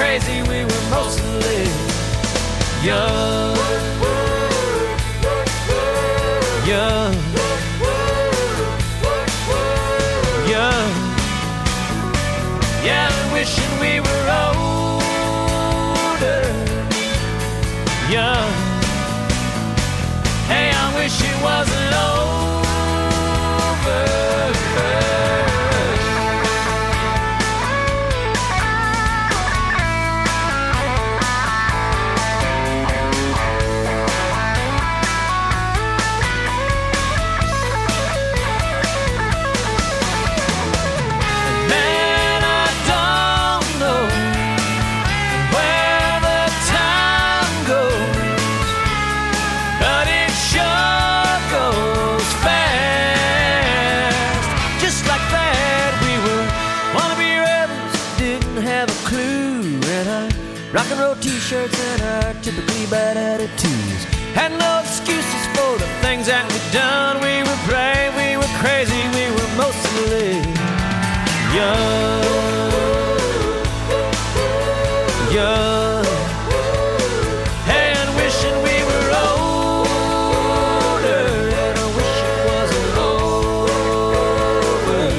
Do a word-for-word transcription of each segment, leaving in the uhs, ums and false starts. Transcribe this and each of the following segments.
crazy, we were mostly young. Young. Young. Yeah, wishing we were older. Young. Hey, I wish it wasn't over. Rock and roll t-shirts and our typically bad attitudes. Had no excuses for the things that we'd done. We were brave, we were crazy, we were mostly young. Young. Hey, and wishing we were older. And I wish it wasn't over.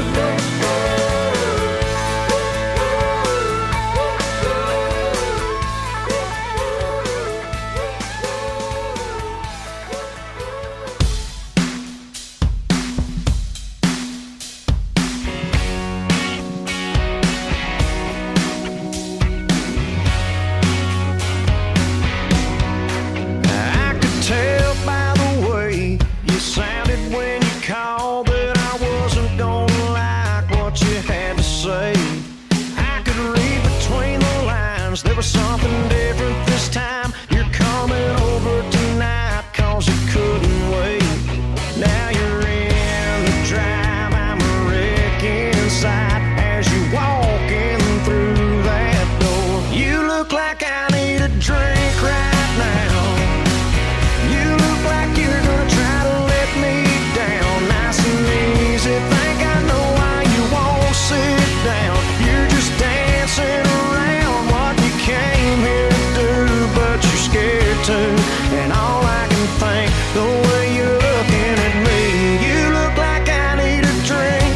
There was something different this time. You're coming over tonight cause you couldn't wait. Now you're in the drive, I'm a wreck inside. As you're walking through that door, you look like I need a drink right now. You look like you're gonna try to let me down. Nice and easy, think I know why you won't sit down. You're just dancing around what you came here to do, but you're scared to. And all I can think, the way you're looking at me, you look like I need a drink.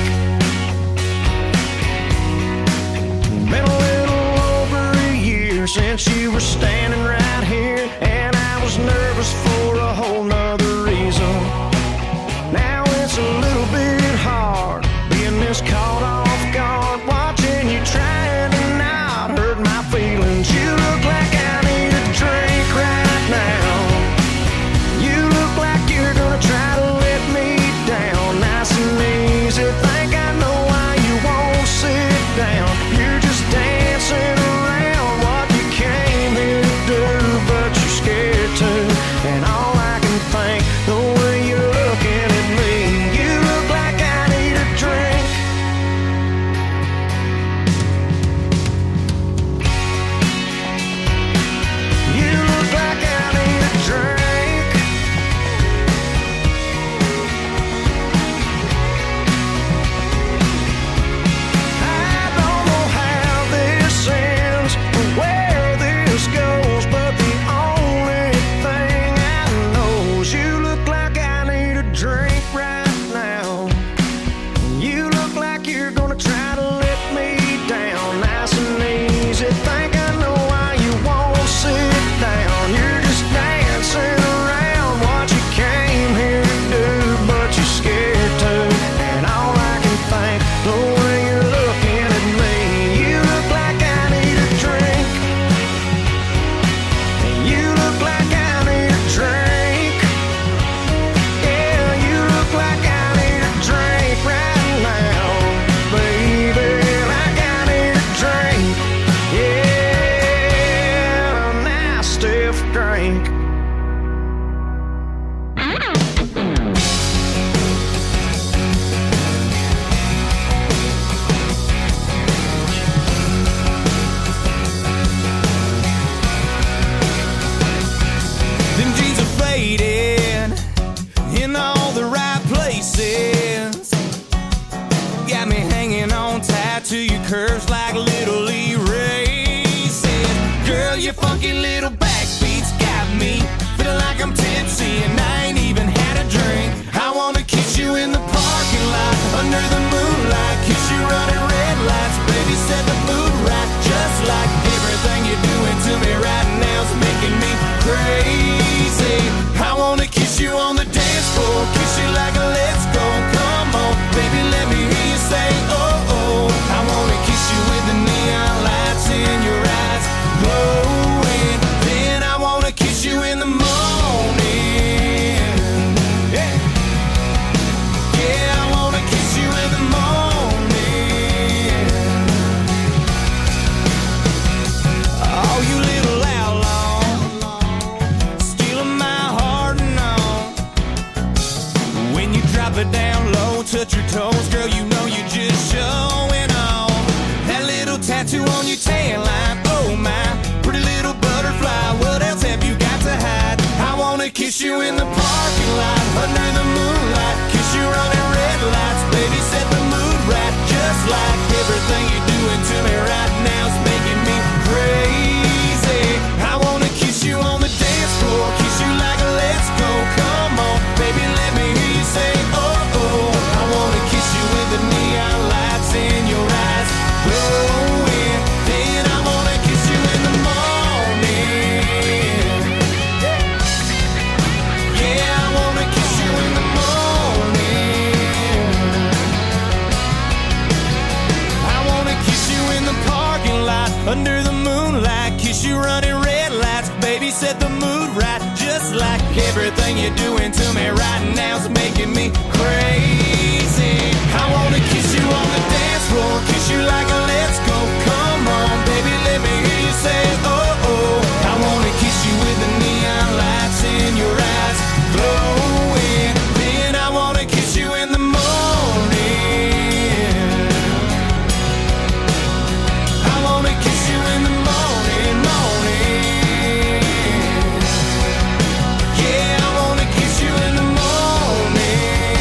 Been a little over a year since you were standing right here, and I was nervous for a whole nother reason. Now it's a little bit hard being this caught off guard, watching you trying to not hurt my feelings. You look like I need a drink right now. You look like you're gonna try to let me down. Nice and easy, think I know why you won't sit down. You're just dancing around what you came here to do, but you're scared to. And all I can think, the way you're looking at me, you look like I need a drink. your funky little backbeats got me feeling like I'm tipsy and I ain't even had a drink. I wanna kiss you in the parking lot under the moonlight, kiss you running red lights, baby, set the mood right. Just like everything you're doing to me right now's making me crazy. I wanna kiss you on the dance floor, kiss you like a let's go. Come on, baby, let me hear you say oh oh. I wanna kiss you with the neon lights in your eyes glowing. Then I wanna kiss you in the morning. Yeah, yeah, I wanna kiss you in the morning. Oh, you little outlaw, stealing my heart and all. When you drop it down low, touch your toes, girl, you know you just showing off. That little tattoo on your tail line, oh my, pretty little butterfly, what else have you got to hide? I wanna kiss you in the parking lot, under the moonlight, kiss you running red lights, baby, set the mood right. Just like everything you're doing to me right now's making me crazy. I wanna kiss you on the dance floor, kiss you like a let's go. Come on, baby, let me hear you say oh oh. I wanna kiss you with the neon lights in your eyes glowing. Then I wanna kiss you in the morning. Yeah, I wanna kiss you in the morning. I wanna kiss you in the parking lot, under the moonlight, kiss you running red lights, baby, set the mood right. Just like everything you're doing to me right now's making me crazy. I wanna kiss you on the dance floor, kiss you like a let's go. Come on, baby, let me hear you say oh oh. I wanna kiss you with the neon lights in your eyes glowing. Then I wanna kiss you in the morning. I wanna kiss you in the morning, morning. Yeah, I wanna kiss you in the morning.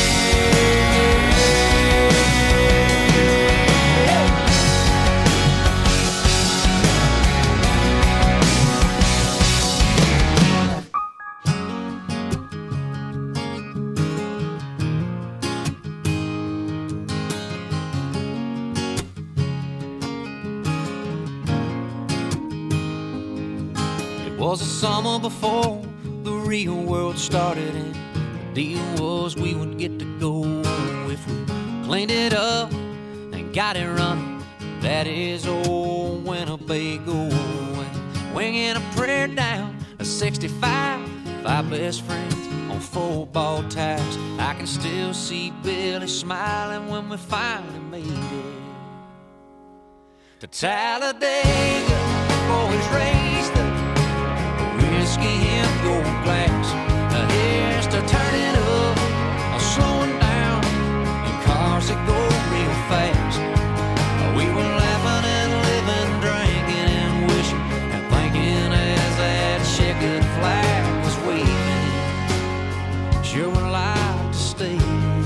It was the summer before the real world started, and the deal was we would get to go if we cleaned it up and got it running. That is old Winnebago, and winging a prayer down a sixty-five, five best friends on football tires. I can still see Billy smiling when we finally made it to Talladega. Boys raised up whiskey in your glass. Now here's to turning up or slowing down in cars that go real fast. We were laughing and living, drinking and wishing and thinking as that checkered flag was waving. Sure would like to stay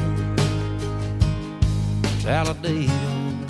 in Talladega.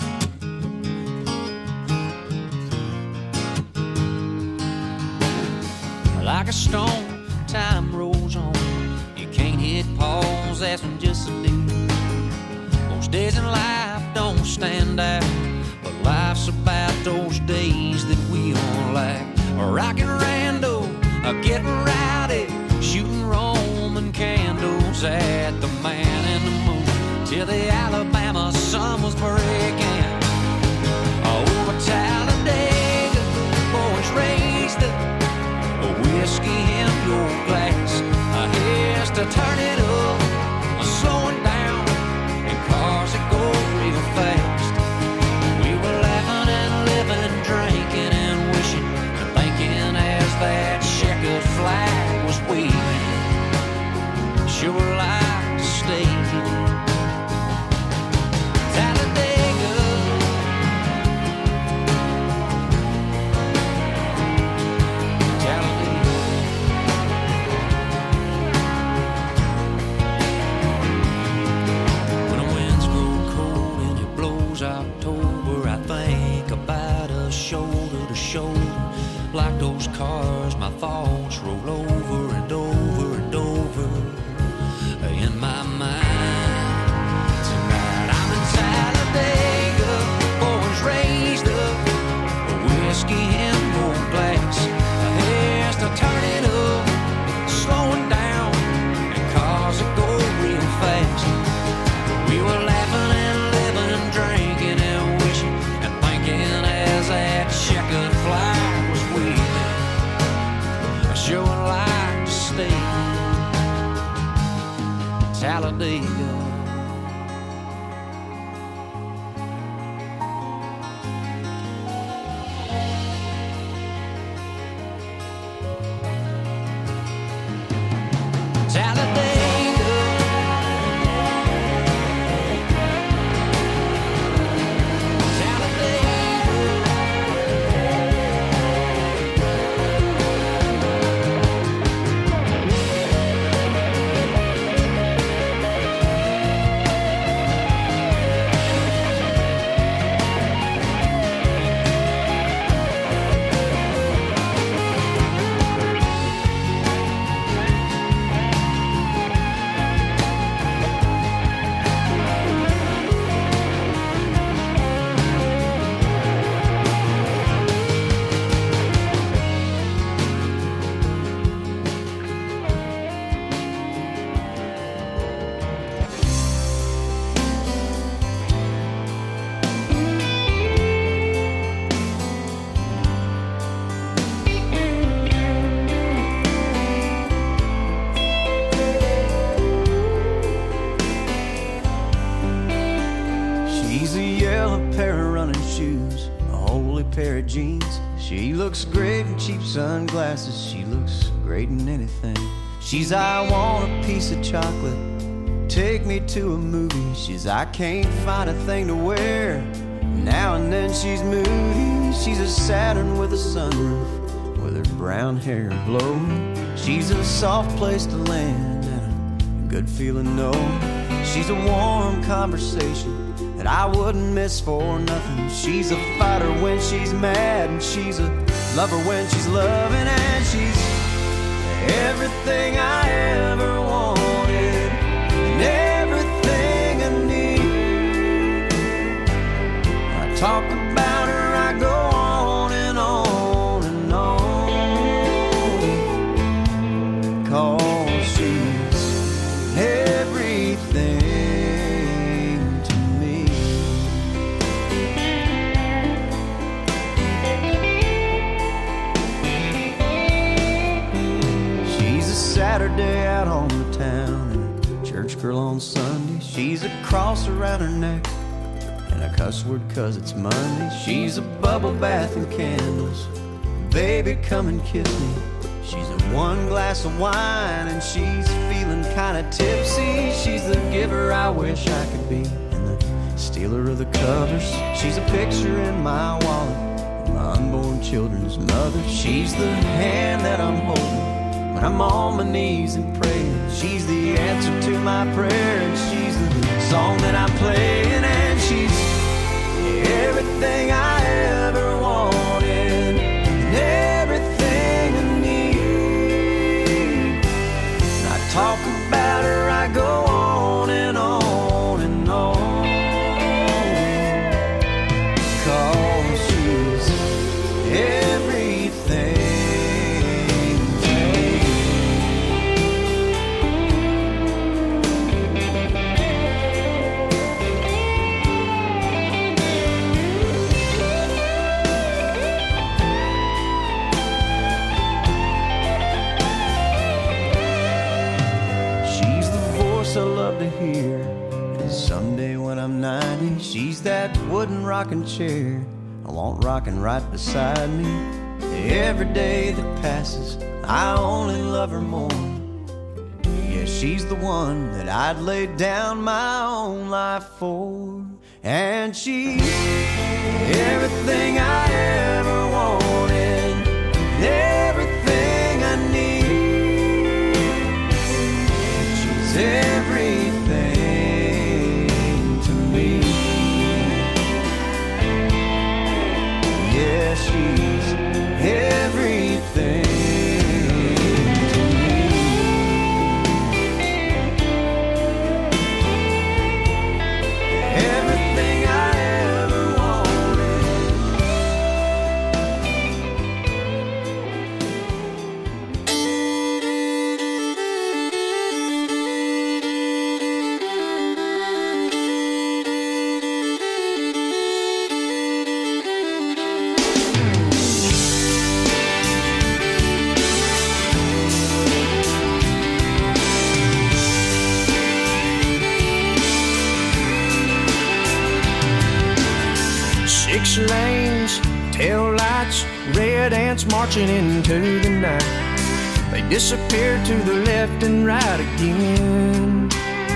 Like a stone, time rolls on. You can't hit pause, that's when just a deal. Most days in life don't stand out, but life's about those days that we all like. Rockin' rando, getting rowdy, shooting Roman candles at the Man in the Moon till the Alabama sun was breaking. Over Talladega, boys raised up whiskey in your glass. Here's to turn it up, slowing down in cars that go real fast. We were laughing and living, drinking and wishing and thinking cars, my thoughts roll over and over and over in my mind. Tonight I'm in Talladega, boys raised up, whiskey in one glass. My hair's to turn it up, slowing down, and cars that go real fast. We were laughing and living and drinking and wishing and thinking as that checkered flag was waving. I sure would like to stay in Talladega. Pair of jeans. She looks great in cheap sunglasses. She looks great in anything. She's I want a piece of chocolate, take me to a movie. She's I can't find a thing to wear. Now and then she's moody. She's a Saturn with a sunroof, with her brown hair blowing. She's a soft place to land and a good feeling no. She's a warm conversation that I wouldn't miss for nothing. She's a fighter when she's mad, and she's a lover when she's loving, and she's everything I ever wanted and everything I need. I talk about her, I go on and on and on, 'cause she's everything. Saturday out on the town and a church girl on Sunday. She's a cross around her neck and a cuss word 'cause it's Monday. She's a bubble bath and candles, baby come and kiss me. She's a one glass of wine and she's feeling kinda tipsy. She's the giver I wish I could be and the stealer of the covers. She's a picture in my wallet, my unborn children's mother. She's the hand that I'm holding when I'm on my knees and praying. She's the answer to my prayer, and she's the song that I'm playing, and she's everything I ever wanted and everything I need. And I talk about her, I go on and on and on, 'cause she's everything. I love to hear, and someday when I'm ninety, she's that wooden rocking chair I want rocking right beside me. Every day that passes, I only love her more. Yeah, she's the one that I'd lay down my own life for, and she's everything I ever wanted, everything I need. She's everything to me. Yeah, she's everything. lights, red ants marching into the night. They disappeared to the left and right again.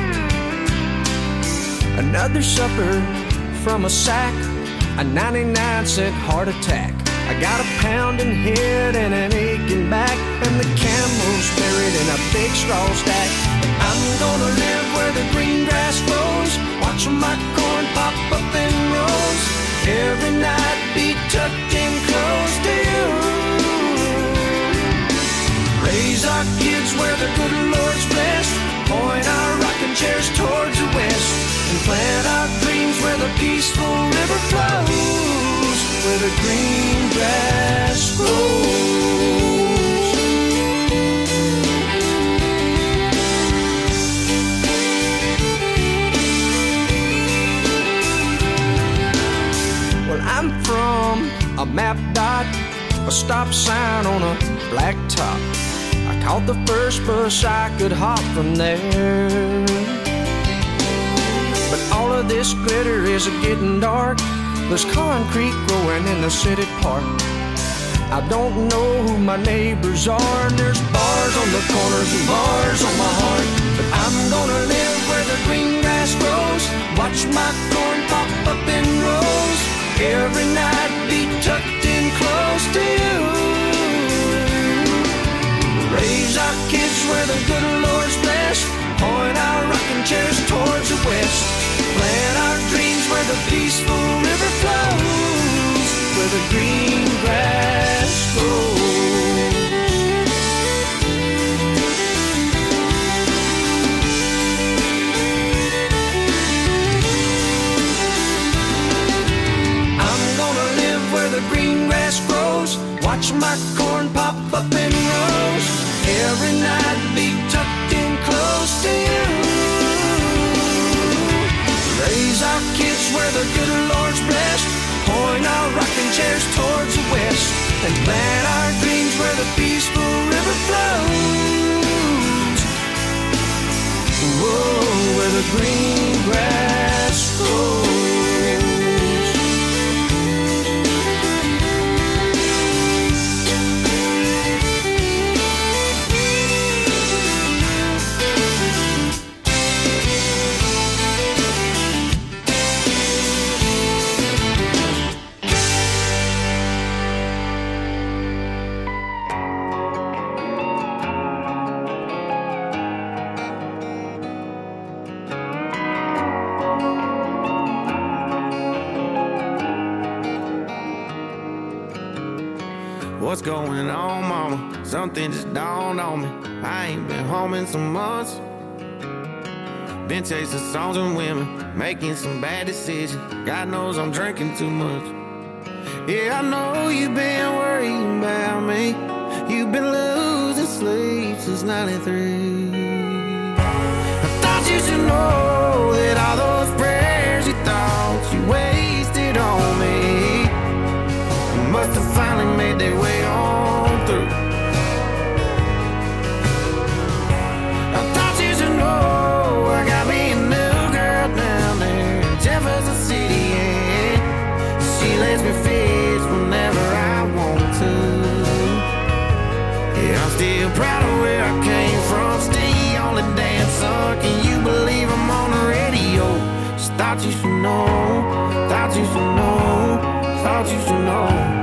Another supper from a sack, a ninety-nine cent heart attack. I got a pounding head and an aching back, and the camel's buried in a big straw stack. I'm gonna live where the green grass grows, watching my corn pop up in rows. Every night be tucked in close to you. Raise our kids where the good Lord's blessed, point our rocking chairs towards the west, and plant our dreams where the peaceful river flows, where the green grass grows. Well, I'm from a map dot, a stop sign on a black top. I caught the first bus I could hop from there. But all of this glitter is getting dark. There's concrete growing in the city park. I don't know who my neighbors are, and there's bars on the corners and bars on my heart. But I'm gonna live where the green grass grows, watch my corn pop up in rows. Every night be tucked in close to you. Raise our kids where the good Lord's blessed, point our rocking chairs towards the west, plant our dreams where the peaceful river flows, where the green grass grows. I'm gonna live where the green grass grows, watch my corn pop up in rows. Every night be tucked in close to you. Raise our kids where the good Lord's blessed, point our rocking chairs towards the west, and plant our dreams where the peaceful river flows. Whoa, where the green grass grows. What's going on, mama? Something just dawned on me. I ain't been home in some months. Been chasing songs and women, making some bad decisions. God knows I'm drinking too much. Yeah, I know you've been worrying about me. You've been losing sleep since ninety-three. I thought you should know that all those prayers you thought you wasted on me must have finally made their way on through. I thought you should know I got me a new girl down there in Jefferson City, and she lets me fish whenever I want to. Yeah, I'm still proud of where I came from, still the only damn son. Can you believe I'm on the radio? Just thought you should know, thought you should know, thought you should know.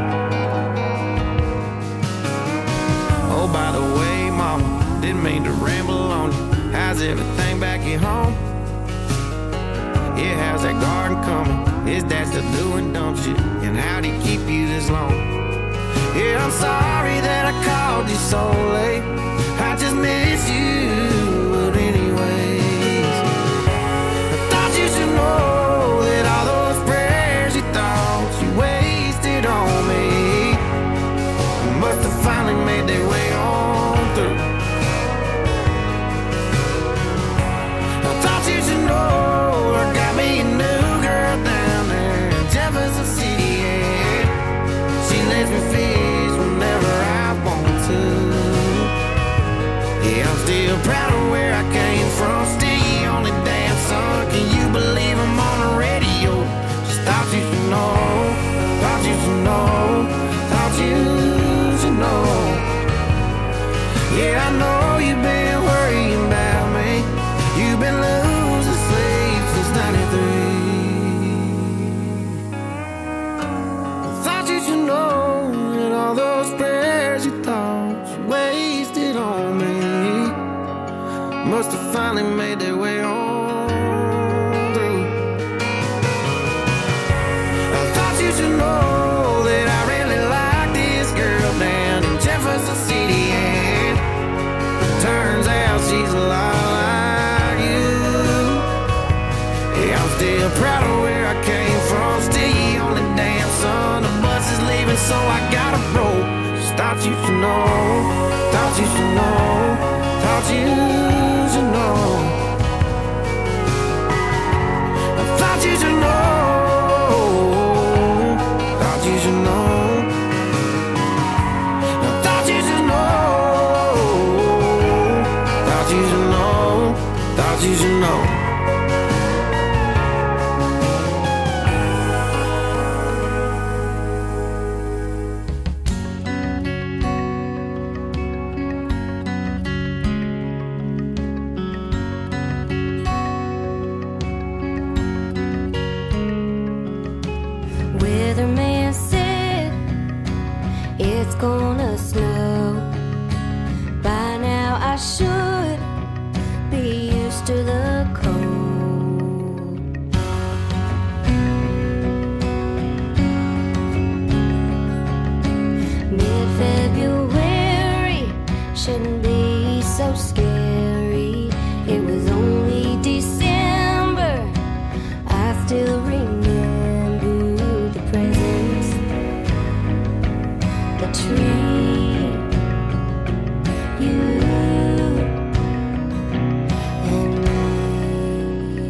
Oh, by the way, mama, didn't mean to ramble on you. How's everything back at home? Yeah, how's that garden coming? Is Dad still doing dumb shit? And how'd he keep you this long? Yeah, I'm sorry that I called you so late. I just miss you, but anyways, I thought you should know that all those prayers you thought you wasted on me must have finally made their way on through. I thought you should know I got me a new girl down there in Jefferson City, yeah. She lets me fish whenever I want to. Yeah, I'm still proud of where I came from, still the only damn son. Can you believe I'm on the radio? Just thought you should know, thought you should know, must have finally made their way on through. I thought you should know that I really like this girl down in Jefferson City, and turns out she's a lot like you. Yeah, I'm still proud of where I came from. Still you only damn son. The bus is leaving, so I gotta roll. Just thought you should know. Thought you should know. Thought you should know. I thought you should know. Thought you should know. I thought you should know. Thought you should know. Thought you should know. Weatherman said it's gonna snow. By now I should be used to the cold. Mid-February shouldn't be so scary. It was only December. I still remember the presents, the tree, you and me.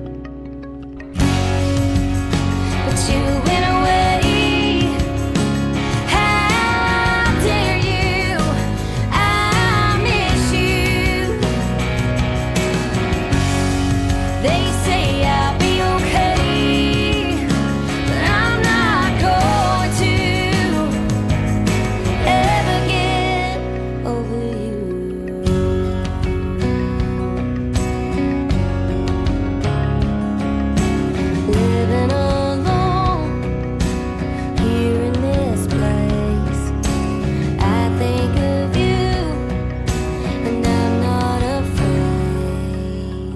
But you went away. How dare you? I miss you. They say I'll be okay, but I'm not going to ever get over you. Living alone here in this place, I think of you and I'm not afraid.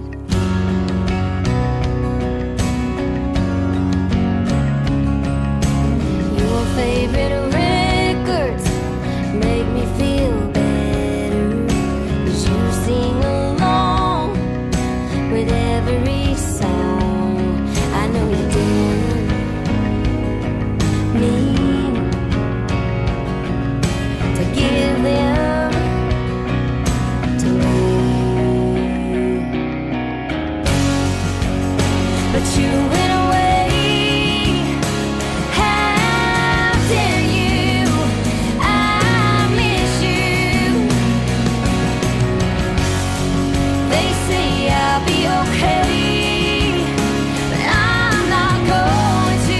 Your favorite records make me feel better, 'cause you sing along with every song. I know you didn't mean to give them to me, but you went away. How dare you? I miss you. They say I'll be okay, but I'm not going to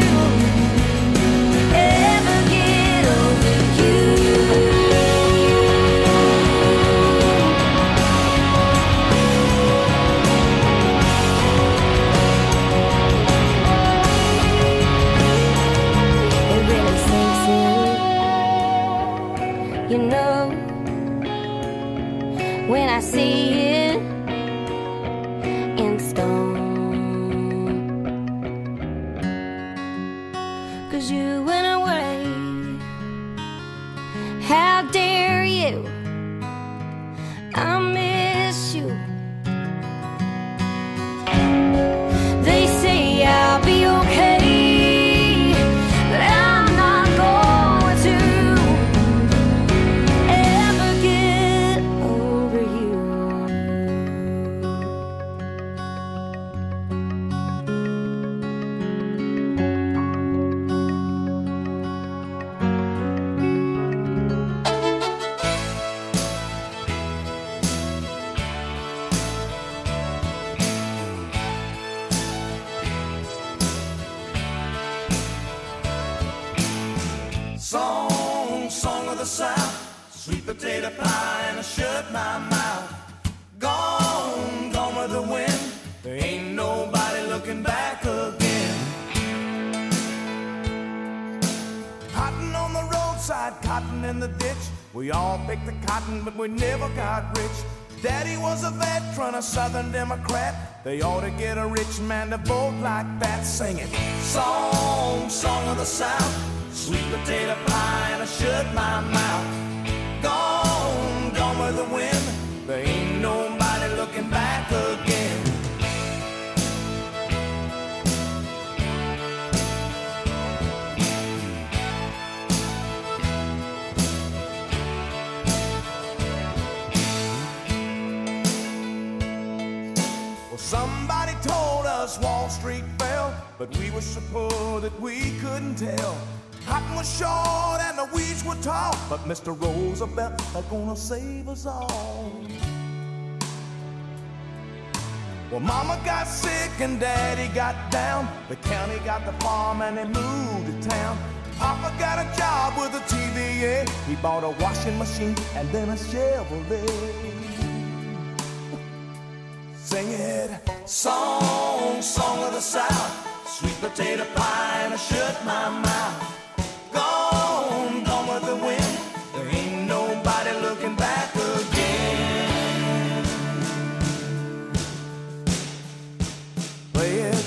ever get over you. It really sinks in, you know, when I see it in stone. 'Cause you went away. How dare you? I miss you. They say I'll be okay, but I'm not going to ever get over you. Song, song of the South, sweet potato pie and I shut my mouth. Gone, gone with the wind. There ain't nobody looking back again. Cotton on the roadside, cotton in the ditch. We all picked the cotton, but we never got rich. Daddy was a veteran, a Southern Democrat. They ought to get a rich man to vote like that, singing song, song of the South, sweet potato pie and I shut my mouth. Gone, gone with the wind, there ain't nobody looking back again. Somebody told us Wall Street fell, but we were so poor that we couldn't tell. Cotton was short and the weeds were tall, but Mister Roosevelt is gonna save us all. Well, Mama got sick and Daddy got down. The county got the farm and they moved to town. Papa got a job with a T V A. He bought a washing machine and then a Chevrolet. Sing it, song, song of the South, sweet potato pie and I shut my mouth. Gone, gone with the wind, there ain't nobody looking back again. Play it.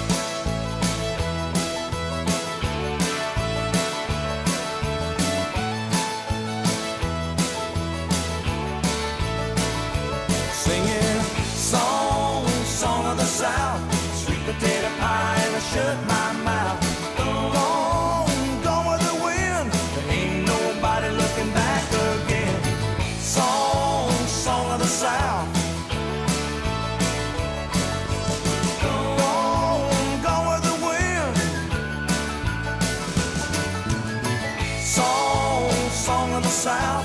Sing it. Song, song of the South, sweet potato pie and I shut my mouth. Gone, gone with the wind, there ain't nobody looking back again. Song, song of the South. Gone, gone with the wind. Song, song of the South.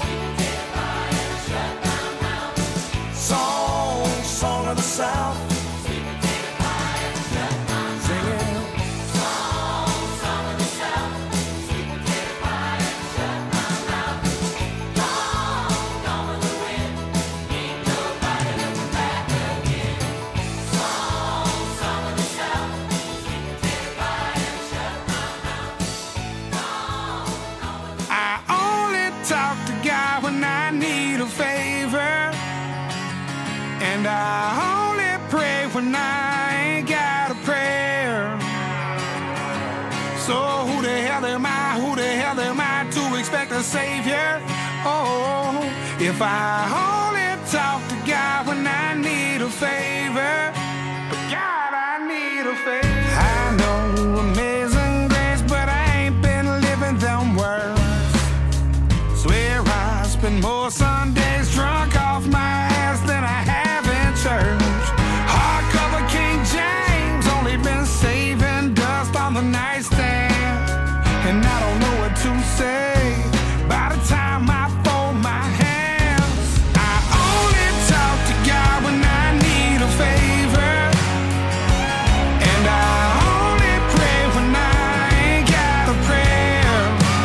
Song, song of the South. Sweet potato pie and shut my mouth. Singing. Song, song of the South. Sweet potato pie and shut my mouth. Gone, gone with the wind. Ain't nobody looking back again. Song, song of the South. Sweet potato pie and shut my mouth. Gone, gone with the wind. I only talk to God when I need a favor. And I only pray when I ain't got a prayer. So who the hell am I, who the hell am I to expect a savior? Oh, if I only talk to God when I need a favor. But God, I need a favor. I know amazing grace, but I ain't been living them words. Swear I spend more Sundays drunk off my ass than I have in church. Hardcover King James, only been saving dust on the nightstand. And I don't know what to say by the time I fold my hands. I only talk to God when I need a favor. And I only pray when I ain't got a prayer.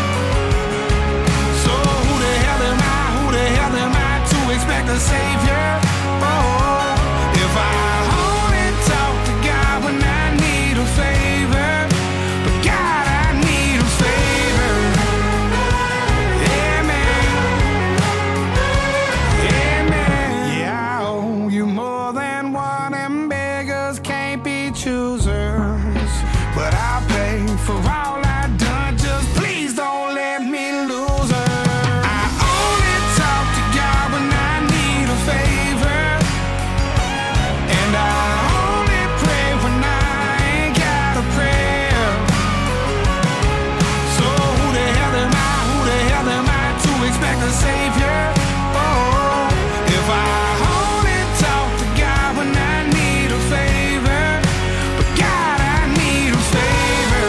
So who the hell am I, who the hell am I to expect a savior? Oh, if I only talk to God when I need a favor. But God, I need a favor. Yeah, man. Yeah, man. Yeah, I owe you more than one, and beggars can't be choosers. But I'll pay for all I've done, just please don't let me lose her. I only talk to God when I need a favor. And I only pray when I ain't got a prayer. So who the hell am I, who the hell am I to expect a savior? Oh, if I only talk to God when I need a favor. But God, I need a favor.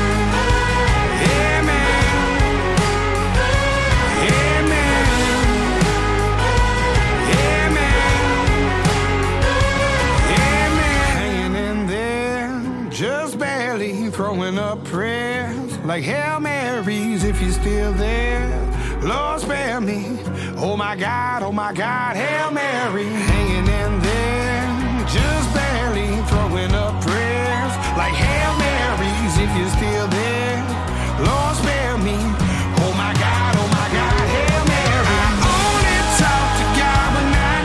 Yeah, man. Yeah, man. Yeah, man. Yeah, man. Hanging in there, just barely throwing up prayers like Hail Marys if you're still there. Lord, spare me. Oh my God, oh my God, Hail Mary. Hanging in there, just barely throwing up prayers like Hail Marys if you're still there. Lord, spare me. Oh my God, oh my God, Hail Mary. I only talk to God when I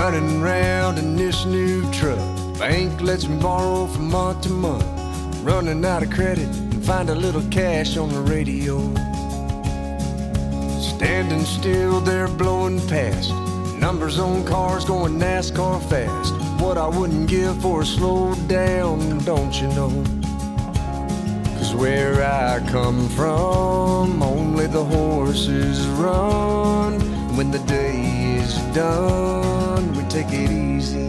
running around in this new truck. Bank lets me borrow from month to month. Running out of credit and find a little cash on the radio. Standing still there blowing past. Numbers on cars going NASCAR fast. What I wouldn't give for a slow down, don't you know? Cause where I come from, only the horses run. When the day is done, we take it easy.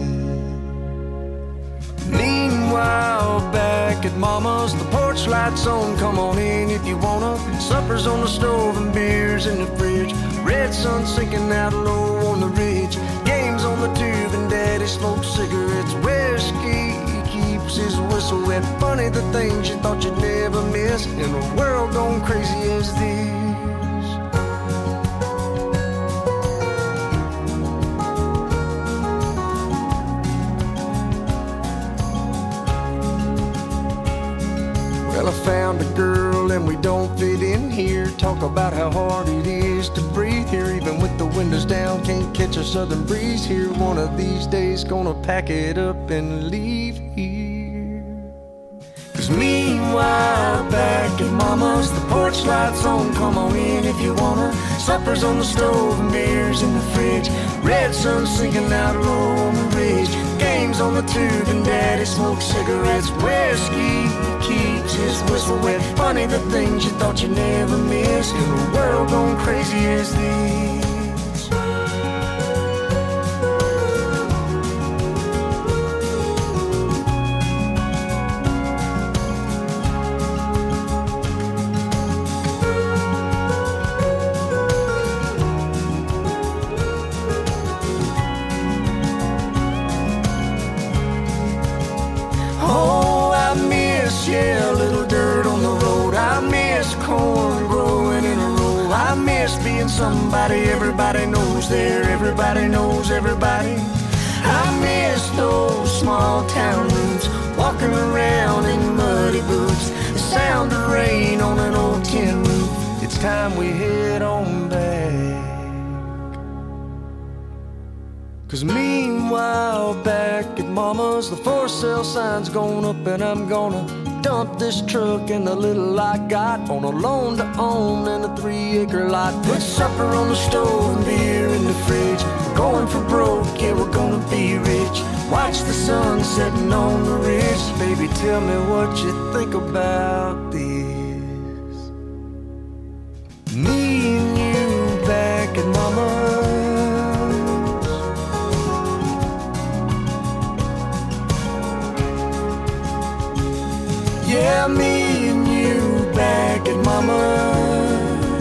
Meanwhile, back at Mama's, the porch lights on, come on in if you wanna. Supper's on the stove and beers in the fridge. Red sun sinking out low on the ridge. Games on the tube and Daddy smokes cigarettes. Whiskey keeps his whistle wet. Funny the things you thought you'd never miss in a world gone crazy as this. Well, I found a girl and we don't fit in here. Talk about how hard it is to breathe here. Even with the windows down, can't catch a southern breeze here. One of these days gonna pack it up and leave here. Cause meanwhile, back at Mama's, the porch lights on, come on in if you wanna. Supper's on the stove and beers in the fridge. Red sun sinking out low on the ridge. Games on the tube and Daddy smokes cigarettes. Whiskey keeps his whistle wet. Funny the things you thought you'd never miss in a world gone crazy as this. Yeah, a little dirt on the road. I miss corn growing in a row. I miss being somebody everybody knows there. Everybody knows everybody. I miss those small town roots. Walking around in muddy boots. The sound of rain on an old tin roof. It's time we head on back. Cause meanwhile, back at Mama's, the for sale sign's going up and I'm gonna dump this truck and the little I got on a loan to own and a three acre lot. Put supper on the stove and beer in the fridge. Going for broke, yeah, we're gonna be rich. Watch the sun setting on the ridge. Baby, tell me what you think about this. Me and you back at Mama's. Yeah, me and you back at Mama's.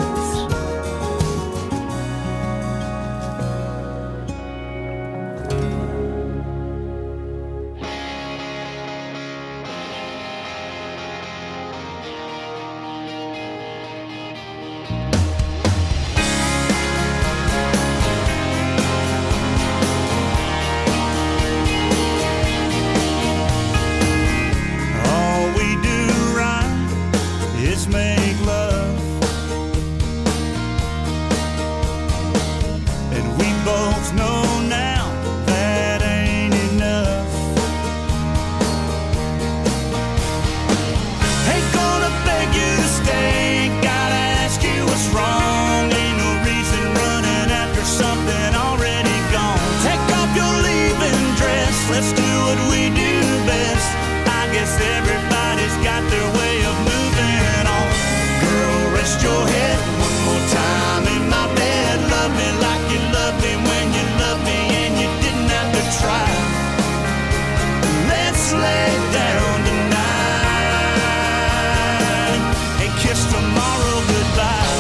Make love, and we both know now that ain't enough. Ain't gonna beg you to stay, gotta ask you what's wrong. Ain't no reason running after something already gone. Take off your leaving dress, let's do what we do best. I guess everybody's got their way of moving on. Girl, rest your head one more time in my bed. Love me like you loved me when you loved me and you didn't have to try. Let's lay down tonight and kiss tomorrow goodbye.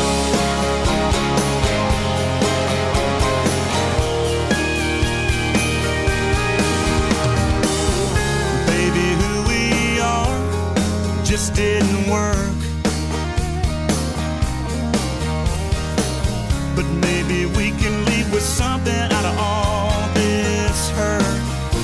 Baby, who we are just didn't work. But maybe we can leave with something out of all this hurt.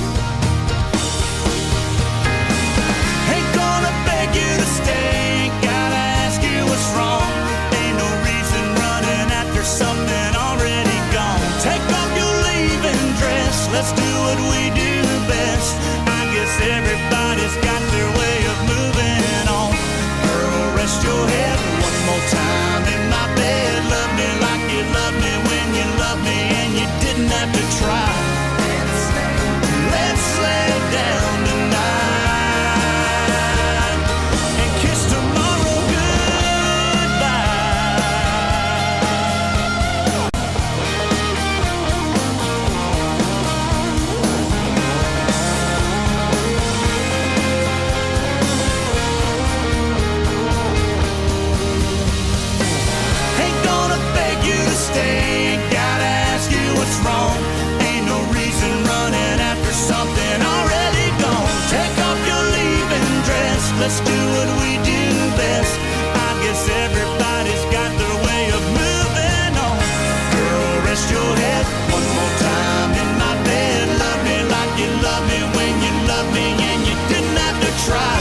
Ain't gonna beg you to stay, gotta ask you what's wrong. Ain't no reason running after something already gone. Take off your leaving dress, Let's do what we do best. I guess everybody's got their way of moving on. Girl, rest your head one more time in my bed. Love me like you loved me when you loved me and you didn't have to try. Let's lay down tonight and kiss tomorrow goodbye. Ain't gonna beg you to stay, ain't gotta ask you what's wrong. Ain't no reason running after something already gone. Take off your leaving dress, let's do what we do best. I guess everybody's got their way of moving on. Girl, rest your head one more time in my bed. Love me like you loved me when you loved me and you didn't have to try.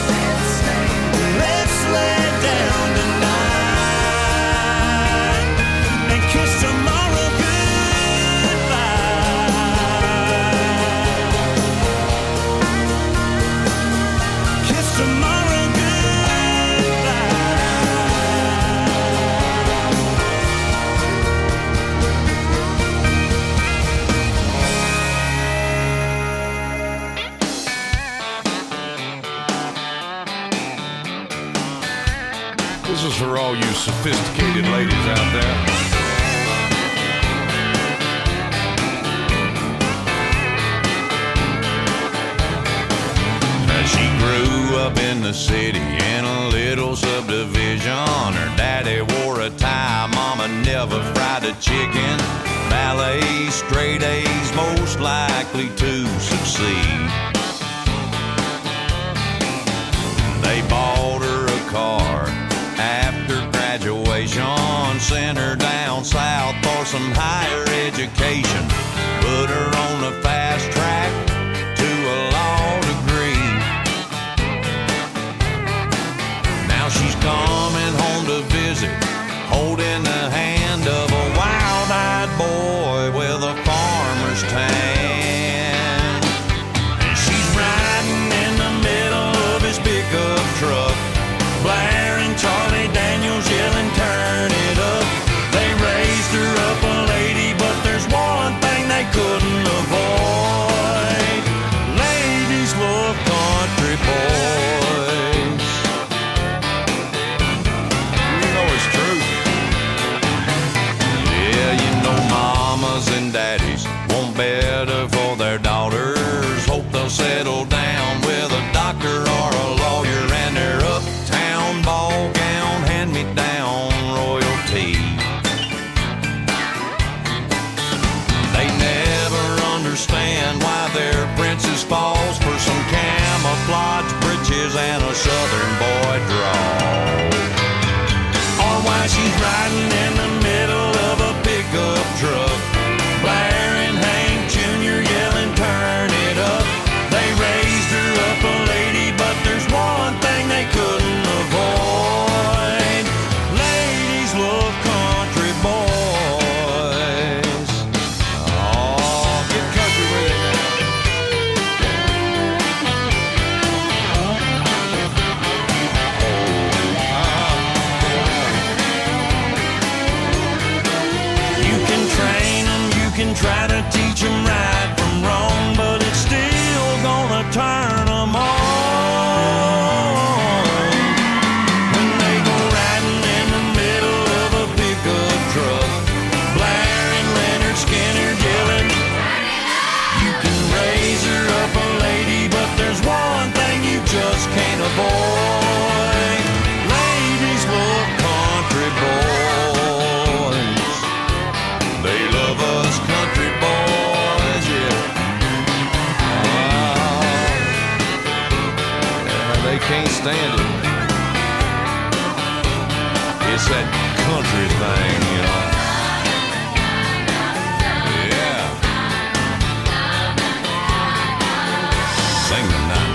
Let's lay down tonight and kiss tomorrow goodbye. Kiss tomorrow goodbye. This is for all you sophisticated ladies out there. She grew up in the city in a little subdivision. Her daddy wore a tie, mama never fried a chicken. Ballet, straight A's, most likely to succeed. They bought her a car after graduation, sent her down south for some higher education, put her on the fast track to a law degree. Now she's coming home to visit, holding the hand of a wild-eyed boy with a farmer's tan. And she's riding in the middle of his pickup truck, blaring Charlie Daniels, yelling, turn it up. They raised her up a lady, but there's one thing they couldn't avoid. Ladies love country boys. You know it's true. Yeah, you know mamas and daddies want better for their daughters. Hope they'll settle down with a doctor or a lawyer and their uptown ball gown, hand-me-down royalty. They never understand why their princess falls for some camouflage breeches and a southern boy draw. Or why she's riding in the middle of a pickup truck, blaring Hank Junior, yelling, turn it up. They raised her up a lady, but there's one thing they couldn't avoid. Ladies love country boys. Oh, get country with it now. You can train them, you can try to teach them right from wrong, but it's still gonna turn them on. When they go riding in the middle of a pickup truck, blaring Leonard Skinner, yelling, you can raise her up a lady, but there's one thing you just can't avoid. Ladies love country boys. They love us country boys, yeah. Oh, yeah, they can't stand it. It's that country thing, you know. Yeah. Sing the night.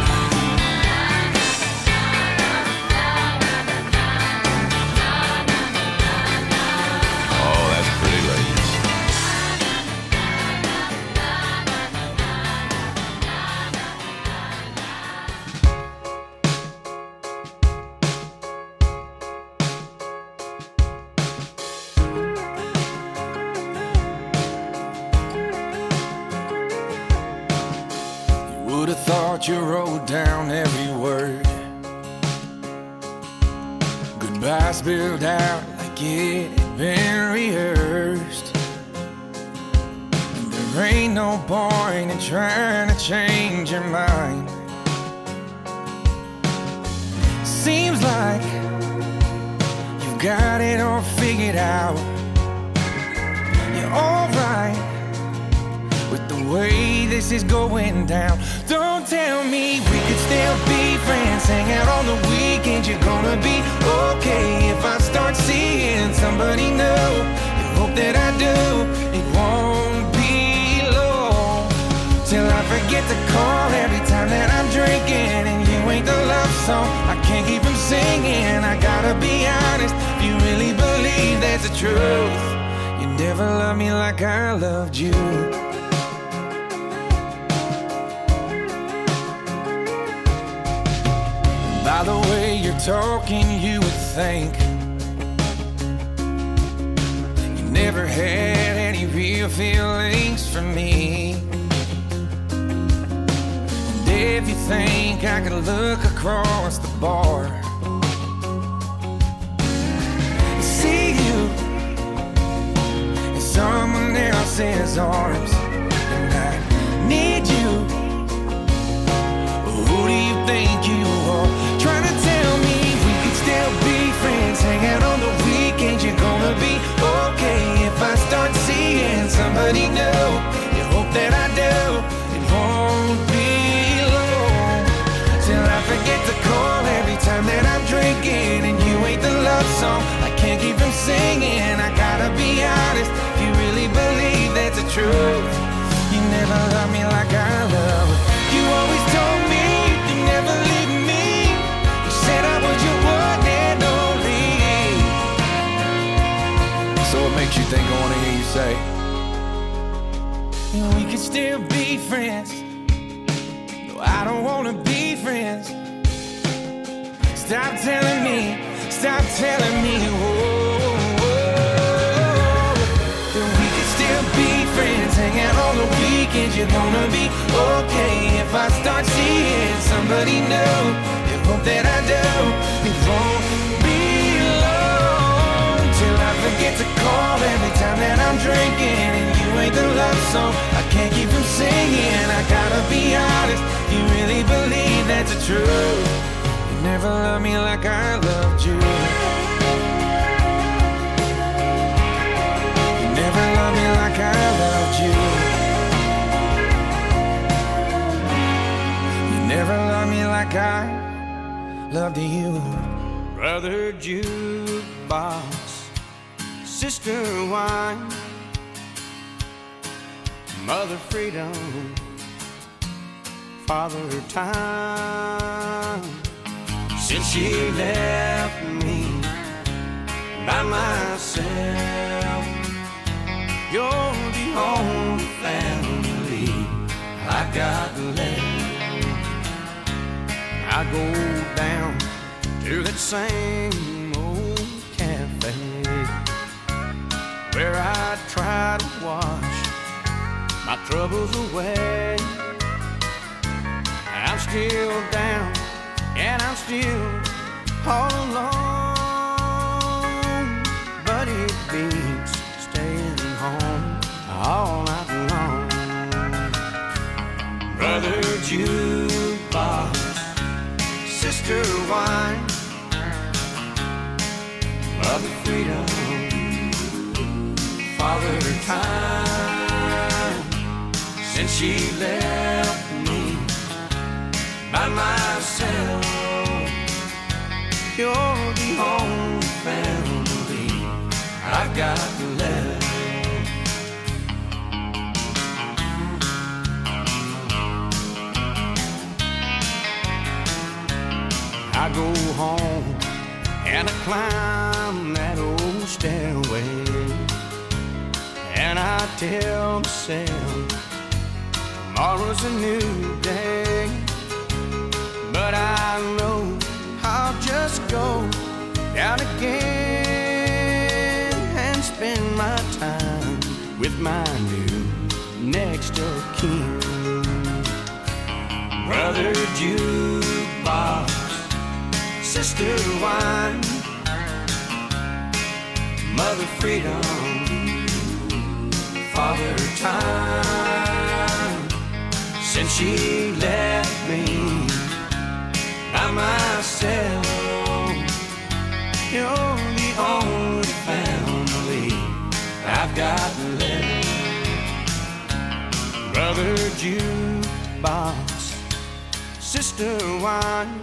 Oh, that's pretty, ladies. thought you wrote down every word. Goodbye spilled out like it had been rehearsed. There ain't no point in trying to change your mind. Seems like you've got it all figured out. You're alright with the way this is going down. Don't tell me we could still be friends, hang out on the weekends. You're gonna be okay if I start seeing somebody new. You hope that I do. It won't be long till I forget to call every time that I'm drinking, and you ain't the love song I can't keep from singing. I gotta be honest, if you really believe that's the truth, you never loved me like I loved you. By the way you're talking, you would think you never had any real feelings for me. And if you think I could look across the bar and see you in someone else's arms, and I need you, who do you think you are? Trying to tell me we could still be friends, hang out on the weekends. You're gonna be okay if I start seeing somebody new. You hope that I do. It won't be long till I forget to call every time that I'm drinking, and you ain't the love song I can't keep from singing. I gotta be honest, if you really believe that's the truth, you never loved me like I love. You always told me you never leave me. You said I was your one and only. So what makes you think I wanna hear you say we could still be friends? No, I don't wanna be friends. Stop telling me, stop telling me, whoa, whoa, that we could still be friends, hang out on the weekends. You're gonna be okay if I start seeing somebody new. You hope that I do. It won't be long till I forget to call every time that I'm drinking, and you ain't the love song I can't keep from singing. I gotta be honest, you really believe that's the truth. You never loved me like I loved you. You never loved me like I loved you. You never loved me like I loved you. Brother jukebox, sister wine, mother freedom, father time. Since she left me by myself, you're the only family I got left. I go down to that same old cafe where I try to wash my troubles away. I'm still down and I'm still all alone, but it beats staying home all night long. Brother jukebox, sister wine, mother freedom, father time. Since she left me by myself, you're the only family I've got left. I go home and I climb that old stairway, and I tell myself tomorrow's a new day. But I know I'll just go down again and spend my time with my new next of kin. Brother jukebox, sister wine, mother freedom, father time. Since she left me by myself, you're the only family I've got left. Brother jukebox, sister wine,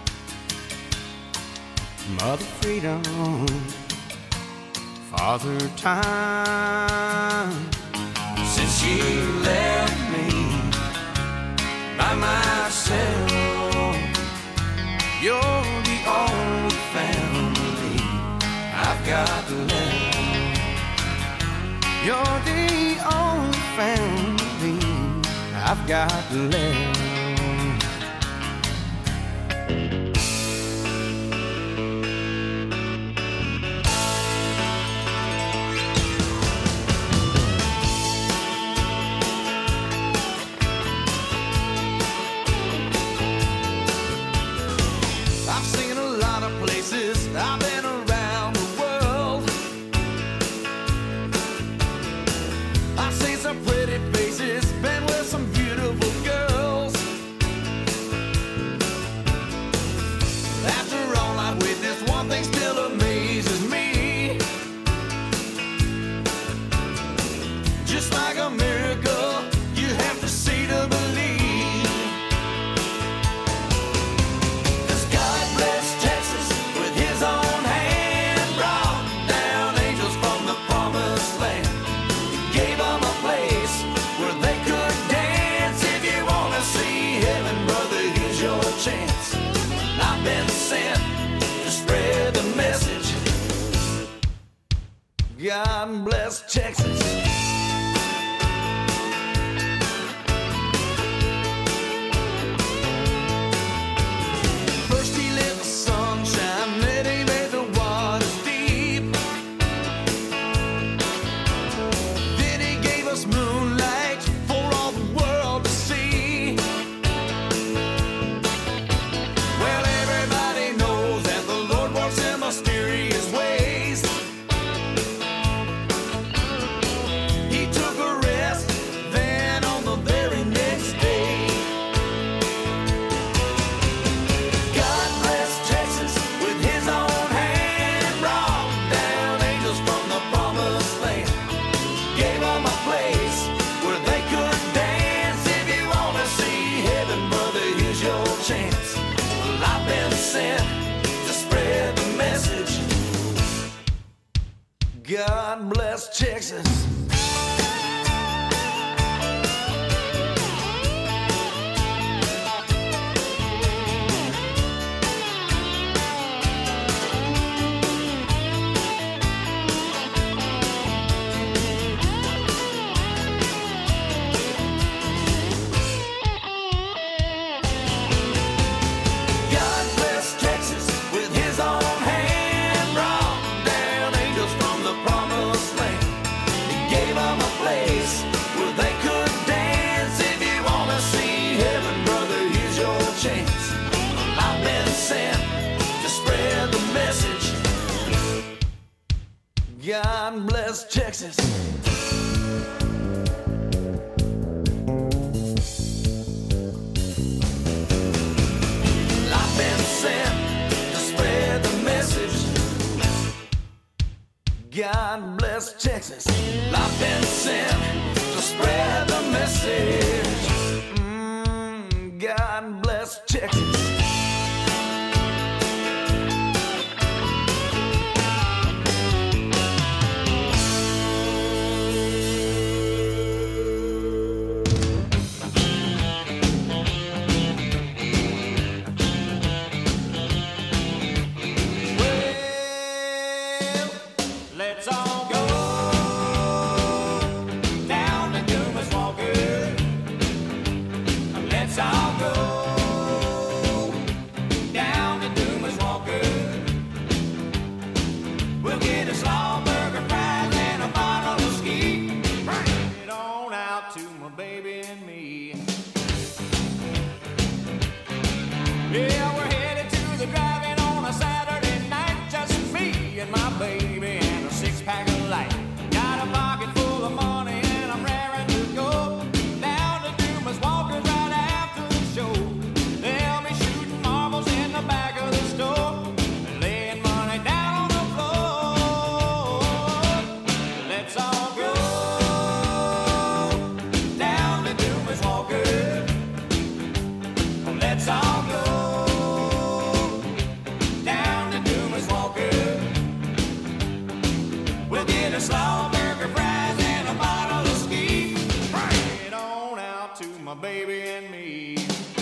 mother freedom, father time. Since she left me by myself, you're the only family I've got left. You're the only family I've got left. I've seen a lot of places, I've been around the world. I've seen some pretty faces, been with some beautiful girls. After all I've witnessed, one thing still amazes me. Just like a miracle, you have to see to believe. Chance. I've been sent to spread the message. God bless Texas. First he let the sun shine, then he made the waters deep. Then he gave us moonlight for all the world to see. Mysterious ways. He took a rest, then on the very next day. God bless Texas with his own hand, brought down angels from the promised land. Gave them a place where they could dance. If you want to see heaven, brother, here's your chance. Well, I've been sent to spread the message. God bless Texas. God bless Texas with his own hand, brought down angels from the promised land. He gave them a place where they could dance. If you want to see heaven, brother, here's your chance. I've been sent to spread the message. God bless Texas. I've been sent to spread the message. God bless Texas. I've been sent to spread the message. Mm, God bless Texas. my baby and me.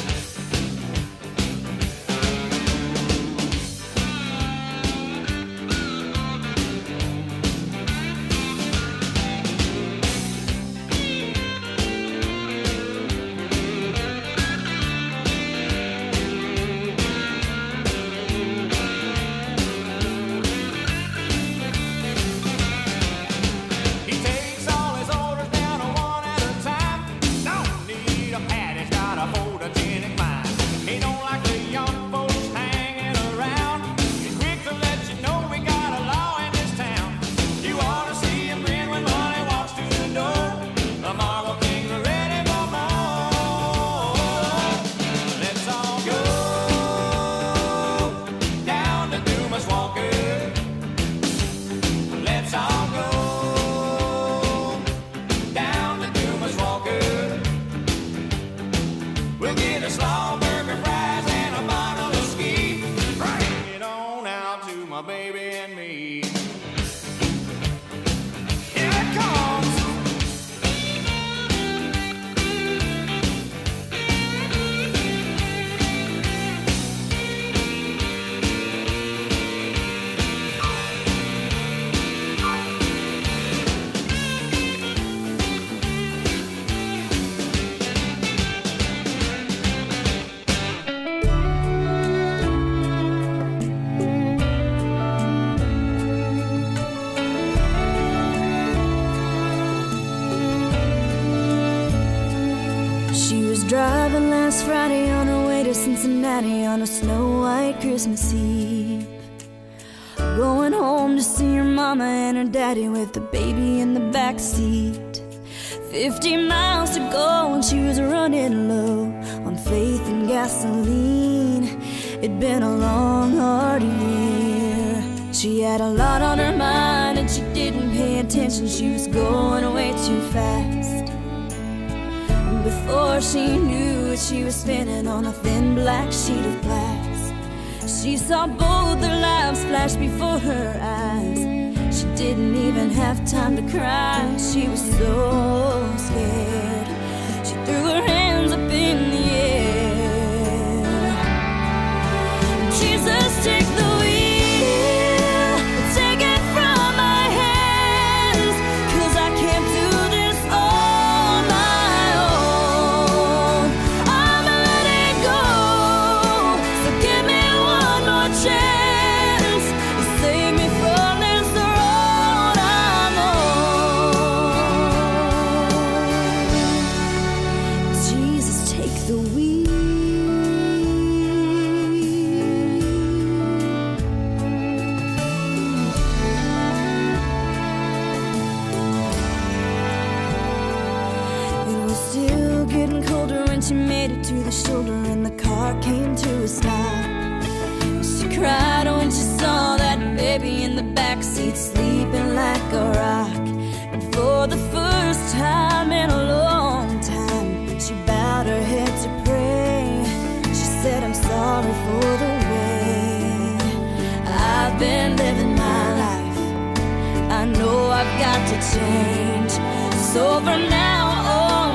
Driving last Friday on her way to Cincinnati on a snow-white Christmas Eve. Going home to see her mama and her daddy with the baby in the back seat. Fifty miles to go and she was running low on faith and gasoline. It'd been a long, hard year. She had a lot on her mind and she didn't pay attention. She was going way too fast. Before she knew it, she was spinning on a thin black sheet of glass. She saw both their lives flash before her eyes. She didn't even have time to cry. She was so scared. She threw her hands up in the air. Jesus, take the wheel, take it from my hands, 'cause I can't do this all my own. I'm letting go, so give me one more chance to save me from this road I'm on. Jesus, take the wheel. It was still getting colder when she made it to the shoulder and the car came to a stop. She cried when she saw that baby in the backseat sleeping like a rock. And for the first time in a long time, she bowed her head to pray. She said, I'm sorry for the way I've been living my life. I know I've got to change. So from now on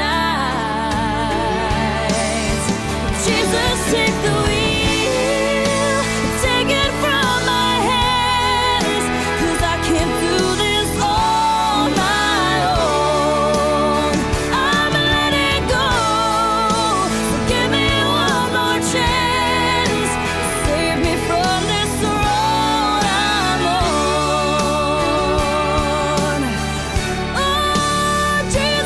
tonight, Jesus, take the wheel, take it from my hands, 'cause I can't do this on my own. I'm letting go, so give me one more chance, save me from this road I'm on. Oh, Jesus.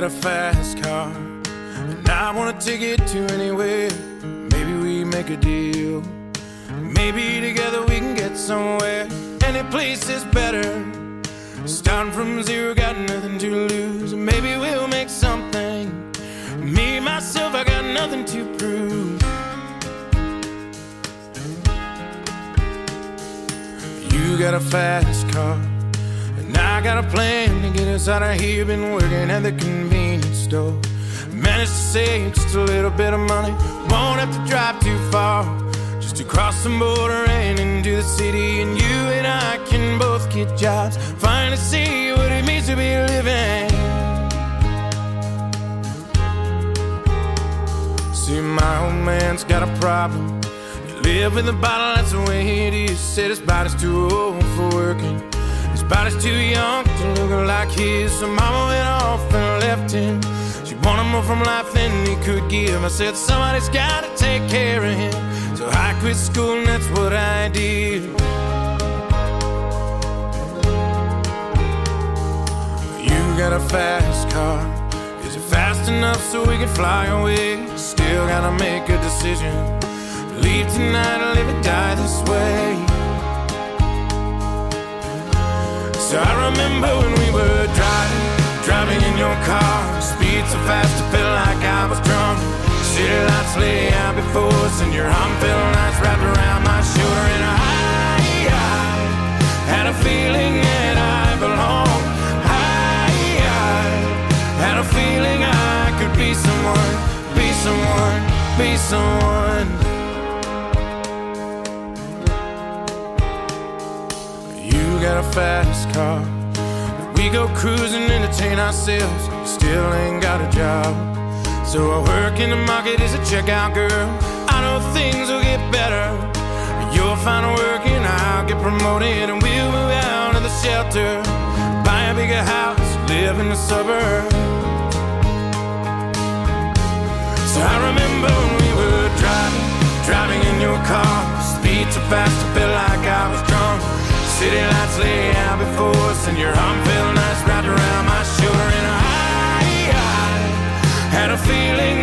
got a fast car, and I wanna take it to anywhere. Maybe we make a deal. Maybe together we can get somewhere. Any place is better. Starting from zero, got nothing to lose. Maybe we'll make something. Me, myself, I got nothing to prove. You got a fast car, and I got a plan to get us out of here. Been working at the convenience store. Managed to save just a little bit of money. Won't have to drive too far, just to cross the border and into the city. And you and I can both get jobs, finally see what it means to be living. See, my old man's got a problem. You live with a bottle, that's the way it is. Said his body's too old for working, his body's too young to look like his. So mama went off and left him. She wanted more from life than he could give. I said somebody's gotta take care of him. So I quit school and that's what I did. You got a fast car. Is it fast enough so we can fly away? Still gotta make a decision. Leave tonight or live or die this way. So I remember when we were driving, driving in your car. Speed so fast I felt like I was drunk. City lights lay out before us, and your arm felt nice wrapped around my shoulder. And I, I had a feeling that I belonged. I, I had a feeling I could be someone, be someone, be someone. You got a fast car, but we go cruising, entertain ourselves. You still ain't got a job. So I work in the market as a checkout girl. I know things will get better. You'll find work and I'll get promoted, and we'll move out of the shelter, buy a bigger house, live in the suburbs. So I remember when we were driving, driving in your car. Speed so fast I felt like I was drunk. City lights lay out before us, and your arm felt nice wrapped around my shoulder. And I, I had a feeling